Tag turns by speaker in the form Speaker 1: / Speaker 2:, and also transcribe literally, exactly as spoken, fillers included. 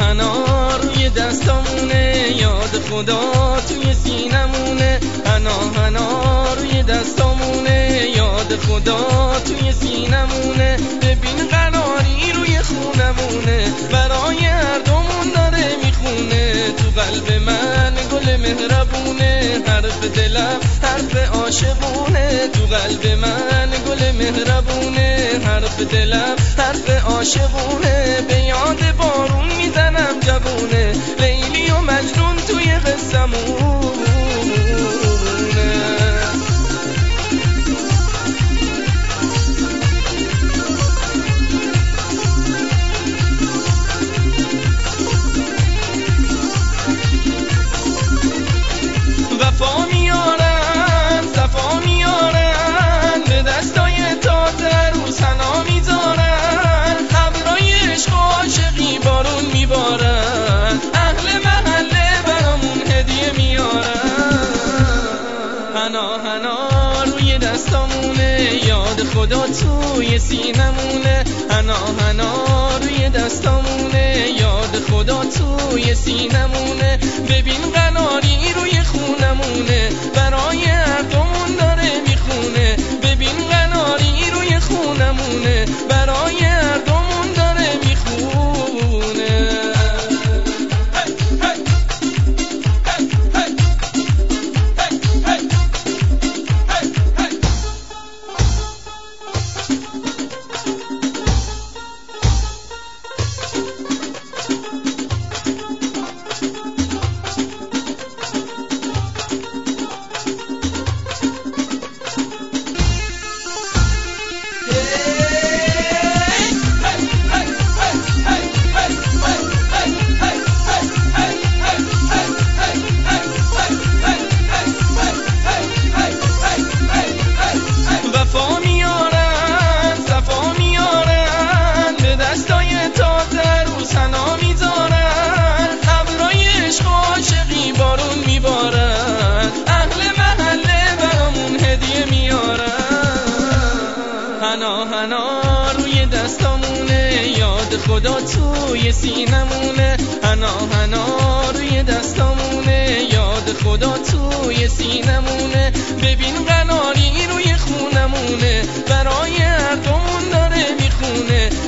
Speaker 1: هنا روی دستامونه، یاد خدا توی سینمونه. هنا هنا روی دستامونه، یاد خدا توی سینمونه. ببین قناری روی خونمونه، برای هر دومون داره میخونه. تو قلب من گل مهربونه، حرف دلم حرف عاشقونه. تو قلب من گل مهربونه، حرف دلم حرف عاشقونه. به یاد بارون میزنم جوونه، لیلی و مجنون توی قصمونه. وفا میارن صفا میارن، به دستای تازه رو سنا میذارن. ابرای عشق و عاشقی بارون میبارن، اهل محله برامون هدیه میارن. هنا هنا روی دستامونه، یاد خدا توی سینمونه. هنا هنا روی دستامونه، یاد خدا توی سینمونه. ببین قناری روی خونمونه، برای هر دومون داره میخونه. ببین قناری روی خونمونه، برای هر دومون داره میخونه. هنا هنا روی دستامونه، یاد خدا توی سینمونه. هنا هنا روی دستامونه، یاد خدا توی سینمونه. ببین قناری روی خونمونه، برای هر دومون داره میخونه.